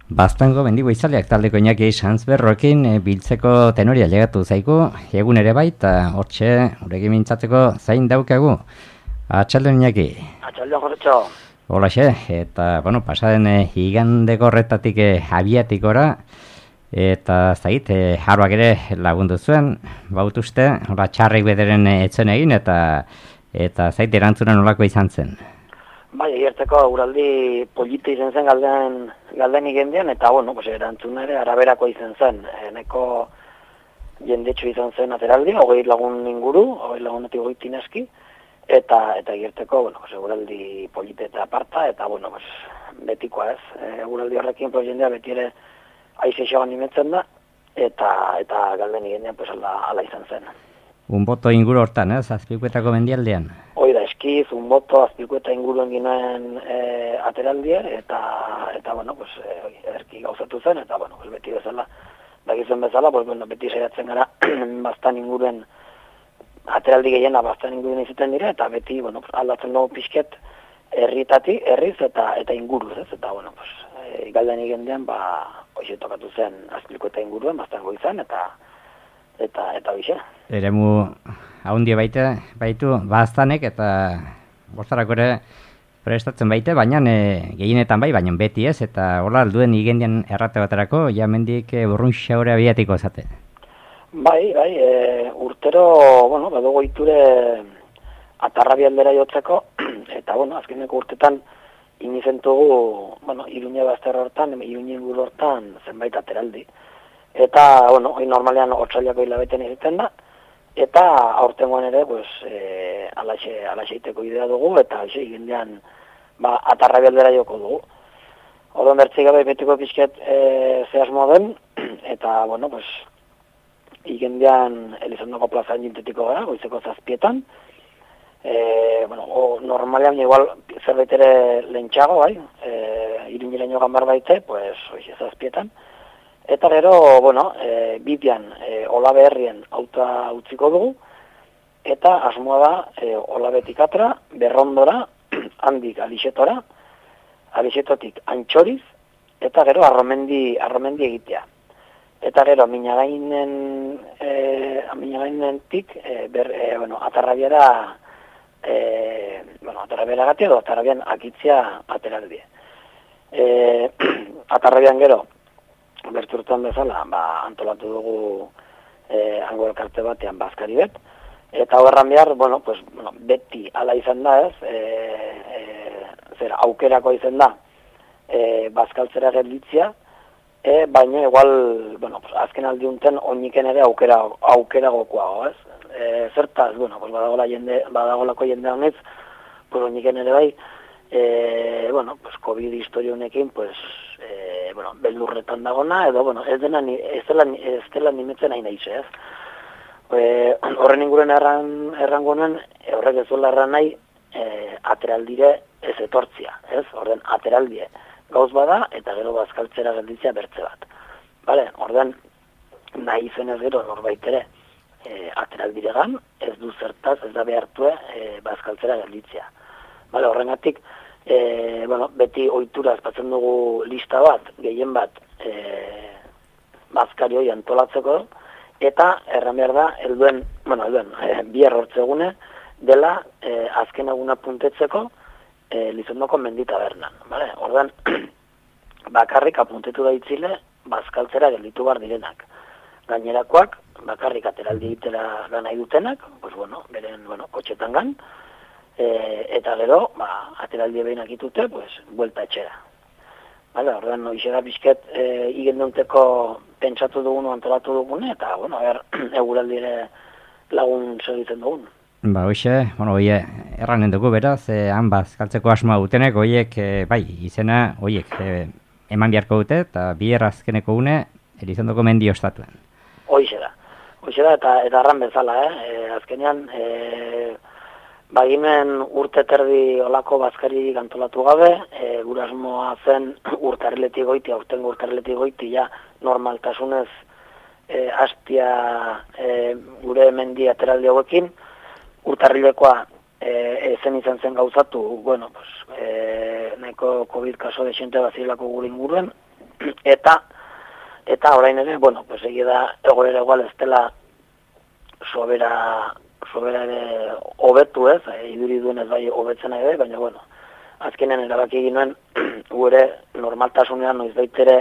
Baztango mendigoizaleak taldeko Iñaki Sanzberrokin biltzeko tenoria legatu zaigu, egun ere bai, eta hortxe urekin mintzatzeko zain daukagu. Atxalden Iñaki. Atxalden Jortxo. Holaxe, eta, pasaden igandeko horretatik abiatikora, eta zait, jarroak ere lagundu zuen, bautuzte, txarrik bederen etzen egin, eta zait erantzuna nolako izan zen. Bai, egerteko uraldi polita izan zen galden igendean, eta erantzuna ere araberako izan zen. Neko jendetxo izan zen ateraldi, 20 lagun inguru, 20 lagunetik 20 neski, eta egerteko, uraldi polita eta aparta, eta betikoa ez. Uraldi horrekin jendea beti ere aizeixo animetzen da, eta galden igendean ala izan zen. Un boto inguru hortan, Azpikuetako mendialdean? Hoi da, eskiz, un boto, Azpikueta inguruen ginen ateraldia, eta ederki gauzatu zen, eta beti bezala, dakizuen bezala, beti saiatzen gara bastan inguruen, ateraldi gehiena bastan inguruen izaten dira, eta beti, aldatzen dugu pixket herriz eta inguruz, ez? Eta, galden igendean, hoxe tokatu zen Azpikueta inguruen, bastan goizan, eta bixe. Eremu haundia baitu baztanek eta bostarako ere prestatzen baite, baina gehienetan baina beti ez, eta hola alduen igendian errate baterako, ja mendik burrunxa hori abiatiko zate. Bai, urtero, badugu iture atarrabi aldera jotzeko, eta azkeneko urtetan inizentugu, Iruña bazterra hortan, Iruña inguru hortan zenbait ateraldi. Eta, hori normalean otsailako hilabetean egiten da, eta aurtengoan ere, alaxe iteko idea dugu, eta igendean, atarrabi aldera joko dugu. Odon bertzik gabe betiko pixket zehazmo den, eta, igendean Elizondoko plazan jintetiko gara, goizeko 7:00. Normalean, igual, zerbait ere lehentxago, Iruñileño gambar baite, hoxe 7:00. Eta gero, bidean, Olabe herrien auta utziko dugu, eta asmoa da, Olabetik atra, Berrondora, handik Alixetora, Alixetotik Antxoriz, eta gero Arromendi egitea. Eta gero, Minagainentik, Atarrabiara, Atarrabiara gatia edo Atarrabian akitzea ateraldie. Atarrabian gero, berturtan bezala, antolatu dugu hango elkarte batean bazkari bet, eta horran behar, beti ala izan da ez, aukerako izan da bazkaltzera gelditzea, baina igual, azken aldiunten oiniken ere aukera gokoago, ez? Zertaz, badagolako jende honetz, oiniken ere bai, COVID historia honekin, beldurretan dagona, edo, ez dela nimetzen nahi nahiz, ez? Horren inguren errangonen, horrek ez duela erran nahi, ateraldire ez etortzia, ez? Horren ateraldie gauz bada, eta gero bazkaltzera gelditzea bertze bat. Horren, nahi zen ez gero norbait ere, ateraldiregan, ez du zertaz, ez da behartue bazkaltzera gelditzea. Horrengatik, beti ohitura azpatzen dugu lista bat, gehien bat, bazkari hori antolatzeko, eta erran behar da, bihar hortzegune, dela azken eguna puntetzeko Lizondoko mendita bernan. Ordan, bakarrik apuntetu da itzile, bazkaltzera gelditu bar direnak. Gainerakoak, bakarrik ateraldi egitera nahi dutenak, beren kotxetan gan, eta gero, ateraldi behinak itute, buelta etxera. Ordan, izera bizket, igendeunteko pentsatu dugun, antolatu dugun, eta, eguraldire lagun segitzen dugun. Hoxe, erranen dugu beraz, han bazkaltzeko asmoa dutenek, izena, eman beharko dute, eta bi errazkeneko une, Elizondoko mendi ostatuen. Hoxe da, eta erran bezala, azkenean, bagimen urte terdi olako bazkari antolatu gabe, gure asmoa zen urtarriletik goiti, aurten urtarriletik goiti, ja, normaltasunez hastia gure mendi ateraldi hauekin, urtarrilekoa ezen izan zen gauzatu, nahiko COVID kaso desente bazilako gure inguruen, eta orain ere, bueno, pues egia da egoera igual ez dela sobera ere hobetu ez, iduri duenez bai hobetzen ere, baina bueno, azkenean erabaki egin nuen gure normaltasunean noizbait ere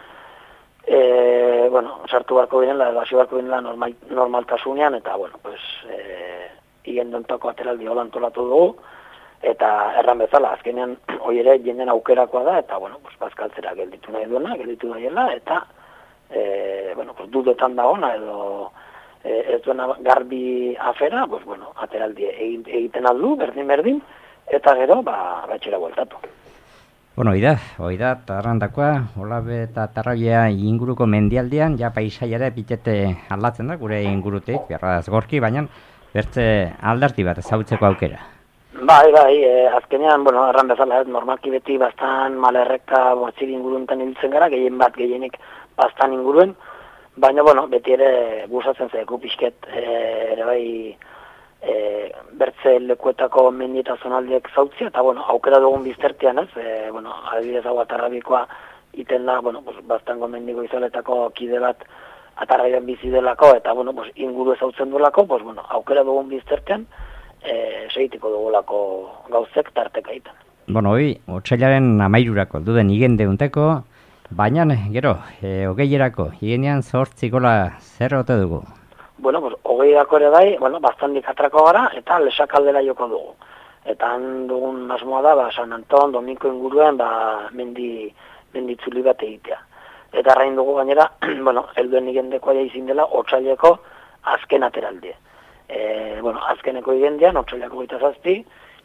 bueno, sartu barko binela, hasi barko binela normaltasunean, eta bueno, pues igendontako ateraldi hola antolatu dugu, eta erran bezala, azkenean hori ere jenden aukerakoa da, eta bueno, pues bazkaltzera gelditu nahi duena, gelditu daiela, eta bueno, pues dudetan da ona, edo ez duena garbi afera, pues bueno, ateraldi egiten aldu, berdin, eta gero, batxera bueltatu. Bueno, oida, tarrandakoa, Olabe eta Tarrabia inguruko mendialdean, ja paisaiara pitete aldatzen da, gure ingurutik, berraz gorki, baina bertze aldarti bat ezautzeko aukera. Bai, azkenean, bueno, erran bezala, normalki beti bastan malerreka bortziri inguruntan hiltzen gara, gehienik bastan inguruen, baina, bueno, beti ere gustatzen zaigu pixket, ere bai, bertze lekuetako mendi eta zonaldiek zautzia, eta, bueno, aukera dugun biztertian ez, bueno, adibidez hau Atarrabikoa iten da, bueno, pues, bastango mendiko izoletako kide bat Atarrabian bizi delako, eta, bueno, pues, inguru ezautzen duelako, pues, bueno, aukera dugun biztertian, segitiko dugulako gauzek tarteka iten. Bueno, hoi, otsailaren 13rako duden igendeunteko, baina, gero, hogeierako, igenean 8 gola zer ote dugu? Bueno, pues, hogeirako ere bai, bueno, bastandik atrako gara, eta lesakaldera joko dugu. Eta han dugun asmoa da, San Anton, Domingo inguruen, menditzuli bat egitea. Eta arrain dugu gainera, bueno, helduen igendekoa izin dela, otsaileko azken ateraldie. Bueno, azkeneko igendean, otsailako 27,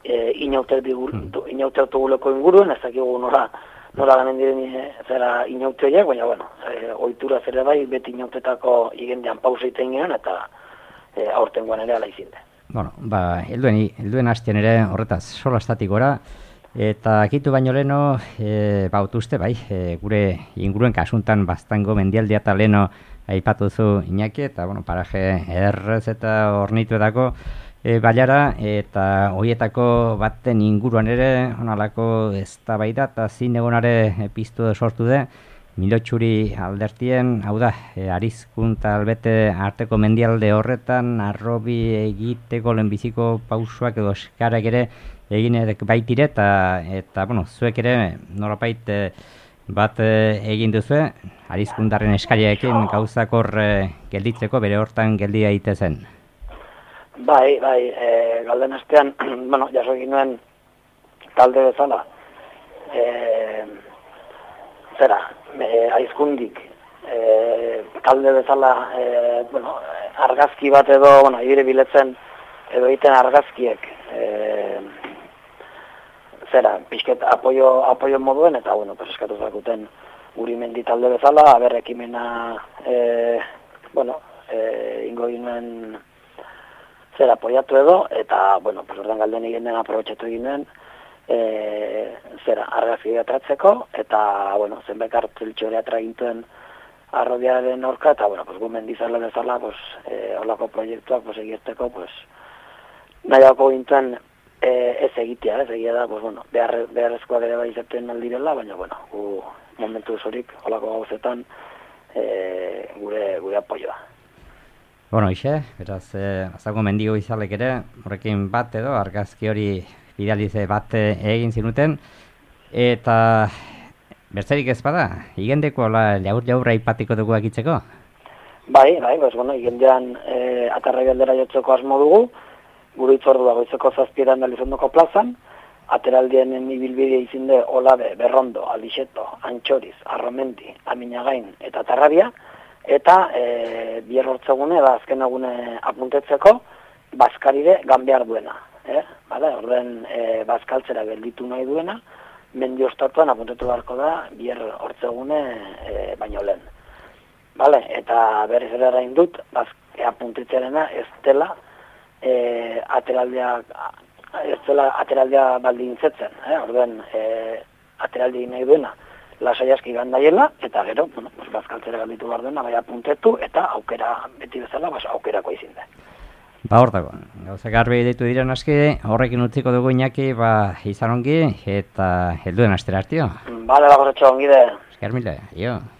inaute autoguleko inguruen, ez dakigu nola ganen diren zera inaute horiek, baina, bueno, ohitura zere bai, beti inautetako igendean pausa iten ginen, eta aurtengoan ere ala izin da. Bueno, helduen hastean ere horretaz solastatik gora, eta akitu baino leno, bautuzte bai, gure inguruen kasuntan bastango mendialdea eta leno aipatu zu Iñaki, eta bueno, paraje errez eta ornituetako baiara, eta horietako baten inguruan ere, onalako eztabaida eta zinegonare piztu sortu de, Milotxuri aldertien, hau da, Arizkunta albete arteko mendialde horretan, arrobi egiteko lehenbiziko pausuak edo eskarak ere egin baitire, eta bueno, zuek ere norapait bat egin duzue, Arizkuntarren eskariaekin gauzak hor gelditzeko, bere hortan geldia itezen. Bai, galden astean, bueno, jaso egin nuen talde bezala, Aizkundik, talde bezala, bueno, argazki bat edo, bueno, ibire biletzen edo egiten argazkiek, pixket apoio moduen, eta, bueno, pues eskatu zakuten guri mendi talde bezala, aberrekimena, bueno, ingo ginen apoiatu edo, eta, bueno, pues ordan galden egin den aprobetxatu ginen, argazki atratzeko, eta, bueno, zenbait karteltxo ere atragintuen arrobiaren aurka, eta, bueno, pues gu mendizarle bezala, pues, holako proiektuak, pues, egizteko, pues, nahiako gintuen ez egitea, egia da, pues, bueno, beharrezkoak ere bai izaten aldirela, baina, bueno, gu momentu zorik, holako gauzetan, gure apoioa. Bueno, beraz, azago mendigo izalek ere, horrekin bat edo, argazki hori bidalize bat egin zinuten, eta bertzerik ez bada, igendeko jaurra ipatiko dugu agitzeko? Bai, pues, bueno, igendean Atarrabi aldera jotzeko asmo dugu, gure itzordu dago izeko 7 Elizondoko plazan, ateraldien ibilbide izinde Olabe, Berrondo, Aldixeto, Antxoriz, Arromendi, Aminagain eta Atarrabia, eta bier hortzegune, azken egune apuntetzeko, bazkarire ganbear duena. Orden bazkaltzera gelditu nahi duena, mendi ostatuan apuntetu beharko da, bier hortzegune baino lehen. Eta berriz ere erain dut, apuntetzearena ez dela ateraldea baldintzetzen. Orden ateraldi nahi duena, lasai aski gandaiela, eta gero, bueno, bazkaltzera galditu behar duena, bai apuntetu, eta aukera, beti bezala, aukerako izin da. Hor dago, gauza garbi ditu diren aski, horrekin utziko dugu Iñaki, izan ongi, eta helduen astera hartio. Bale, bagosatxo ongi de. Esker mila, jo.